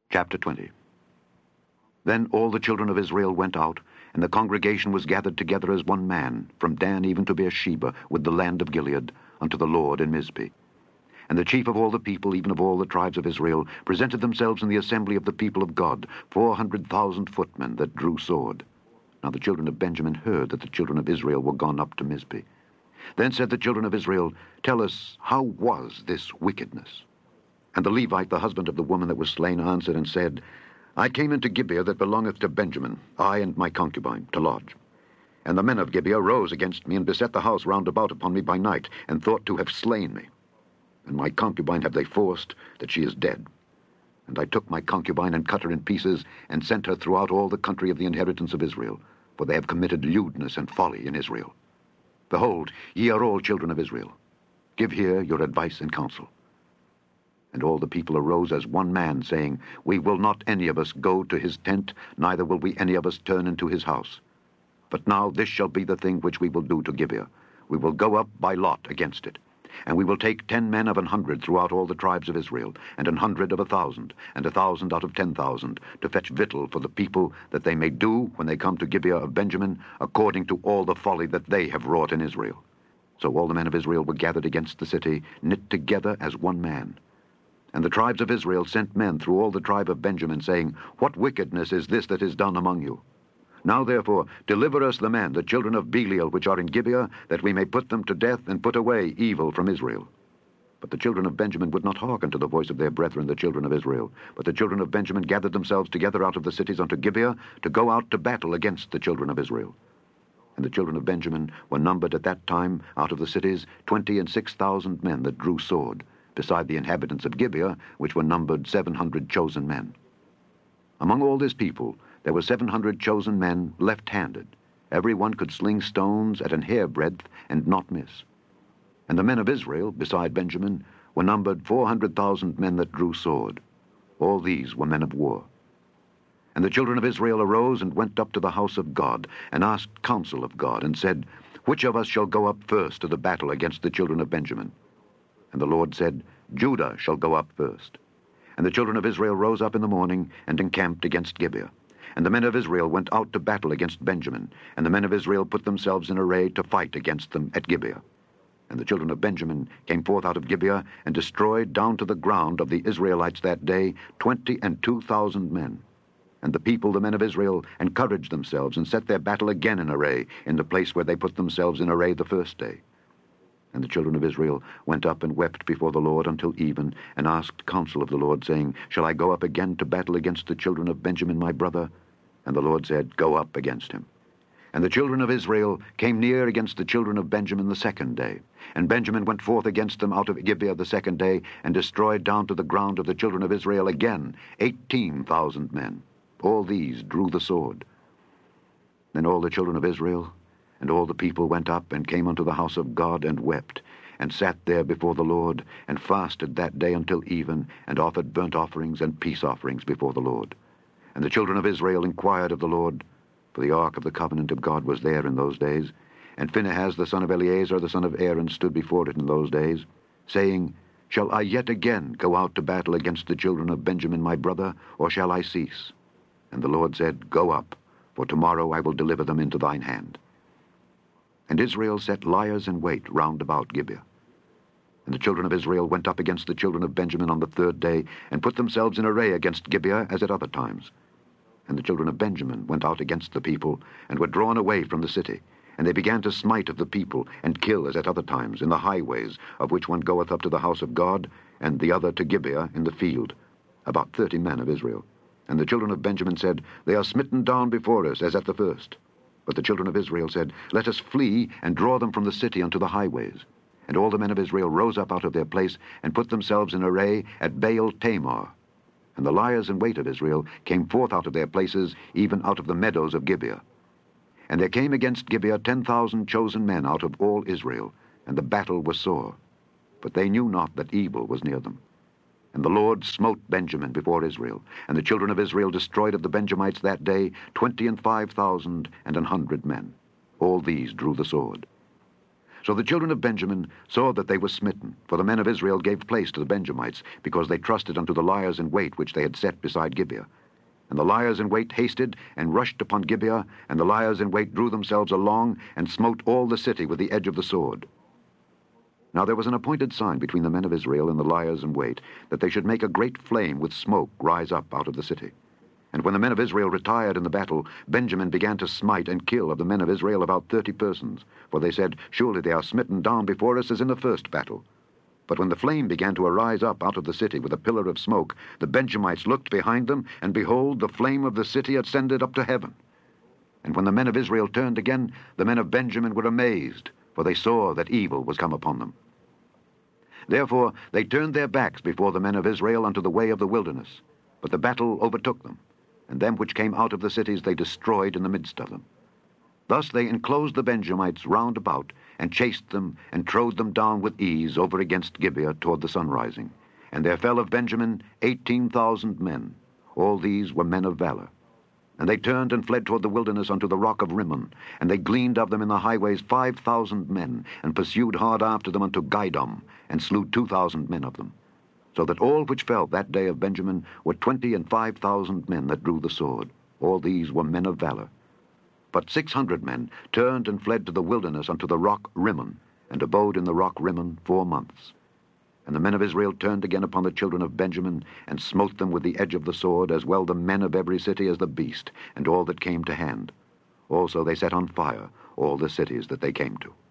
Chapter 20. Then all the children of Israel went out, and the congregation was gathered together as one man, from Dan even to Beersheba, with the land of Gilead, unto the Lord in Mizpeh. And the chief of all the people, even of all the tribes of Israel, presented themselves in the assembly of the people of God, 400,000 footmen that drew sword. Now the children of Benjamin heard that the children of Israel were gone up to Mizpeh. Then said the children of Israel, Tell us, how was this wickedness? And the Levite, the husband of the woman that was slain, answered and said, I came into Gibeah that belongeth to Benjamin, I and my concubine, to lodge. And the men of Gibeah rose against me, and beset the house round about upon me by night, and thought to have slain me. And my concubine have they forced, that she is dead. And I took my concubine, and cut her in pieces, and sent her throughout all the country of the inheritance of Israel, for they have committed lewdness and folly in Israel. Behold, ye are all children of Israel. Give here your advice and counsel. And all the people arose as one man, saying, We will not any of us go to his tent, neither will we any of us turn into his house. But now this shall be the thing which we will do to Gibeah. We will go up by lot against it. And we will take 10 men of 100 throughout all the tribes of Israel, and 100 of 1,000, and 1,000 out of 10,000, to fetch victual for the people, that they may do, when they come to Gibeah of Benjamin, according to all the folly that they have wrought in Israel. So all the men of Israel were gathered against the city, knit together as one man. And the tribes of Israel sent men through all the tribe of Benjamin, saying, What wickedness is this that is done among you? Now therefore deliver us the men, the children of Belial, which are in Gibeah, that we may put them to death, and put away evil from Israel. But the children of Benjamin would not hearken to the voice of their brethren, the children of Israel. But the children of Benjamin gathered themselves together out of the cities unto Gibeah, to go out to battle against the children of Israel. And the children of Benjamin were numbered at that time out of the cities 26,000 men that drew sword, beside the inhabitants of Gibeah, which were numbered 700 chosen men. Among all this people there were 700 chosen men left-handed. Every one could sling stones at an hairbreadth, and not miss. And the men of Israel, beside Benjamin, were numbered 400,000 men that drew sword. All these were men of war. And the children of Israel arose and went up to the house of God, and asked counsel of God, and said, Which of us shall go up first to the battle against the children of Benjamin? And the Lord said, Judah shall go up first. And the children of Israel rose up in the morning, and encamped against Gibeah. And the men of Israel went out to battle against Benjamin, and the men of Israel put themselves in array to fight against them at Gibeah. And the children of Benjamin came forth out of Gibeah, and destroyed down to the ground of the Israelites that day 22,000 men. And the people, the men of Israel, encouraged themselves, and set their battle again in array, in the place where they put themselves in array the first day. And the children of Israel went up and wept before the Lord until even, and asked counsel of the Lord, saying, Shall I go up again to battle against the children of Benjamin my brother? And the Lord said, Go up against him. And the children of Israel came near against the children of Benjamin the second day. And Benjamin went forth against them out of Gibeah the second day, and destroyed down to the ground of the children of Israel again 18,000 men. All these drew the sword. Then all the children of Israel and all the people went up, and came unto the house of God, and wept, and sat there before the Lord, and fasted that day until even, and offered burnt offerings and peace offerings before the Lord. And the children of Israel inquired of the Lord, for the ark of the covenant of God was there in those days. And Phinehas the son of Eleazar the son of Aaron stood before it in those days, saying, Shall I yet again go out to battle against the children of Benjamin my brother, or shall I cease? And the Lord said, Go up, for tomorrow I will deliver them into thine hand. And Israel set liers in wait round about Gibeah. And the children of Israel went up against the children of Benjamin on the third day, and put themselves in array against Gibeah as at other times. And the children of Benjamin went out against the people, and were drawn away from the city. And they began to smite of the people, and kill as at other times, in the highways, of which one goeth up to the house of God, and the other to Gibeah in the field, about 30 men of Israel. And the children of Benjamin said, They are smitten down before us, as at the first. But the children of Israel said, Let us flee, and draw them from the city unto the highways. And all the men of Israel rose up out of their place, and put themselves in array at Baal Tamar. And the liers in wait of Israel came forth out of their places, even out of the meadows of Gibeah. And there came against Gibeah 10,000 chosen men out of all Israel, and the battle was sore. But they knew not that evil was near them. And the Lord smote Benjamin before Israel, and the children of Israel destroyed of the Benjamites that day 25,000 and 100 men. All these drew the sword. So the children of Benjamin saw that they were smitten, for the men of Israel gave place to the Benjamites, because they trusted unto the liers in wait which they had set beside Gibeah. And the liers in wait hasted and rushed upon Gibeah, and the liers in wait drew themselves along, and smote all the city with the edge of the sword. Now there was an appointed sign between the men of Israel and the liers in wait, that they should make a great flame with smoke rise up out of the city. And when the men of Israel retired in the battle, Benjamin began to smite and kill of the men of Israel about 30 persons. For they said, Surely they are smitten down before us as in the first battle. But when the flame began to arise up out of the city with a pillar of smoke, the Benjamites looked behind them, and behold, the flame of the city ascended up to heaven. And when the men of Israel turned again, the men of Benjamin were amazed, for they saw that evil was come upon them. Therefore they turned their backs before the men of Israel unto the way of the wilderness. But the battle overtook them, and them which came out of the cities they destroyed in the midst of them. Thus they enclosed the Benjamites round about, and chased them, and trode them down with ease over against Gibeah toward the sunrising. And there fell of Benjamin 18,000 men. All these were men of valor. And they turned and fled toward the wilderness unto the rock of Rimmon, and they gleaned of them in the highways 5,000 men, and pursued hard after them unto Gidom, and slew 2,000 men of them. So that all which fell that day of Benjamin were 25,000 men that drew the sword. All these were men of valor. But 600 men turned and fled to the wilderness unto the rock Rimmon, and abode in the rock Rimmon 4 months. And the men of Israel turned again upon the children of Benjamin, and smote them with the edge of the sword, as well the men of every city as the beast, and all that came to hand. Also they set on fire all the cities that they came to.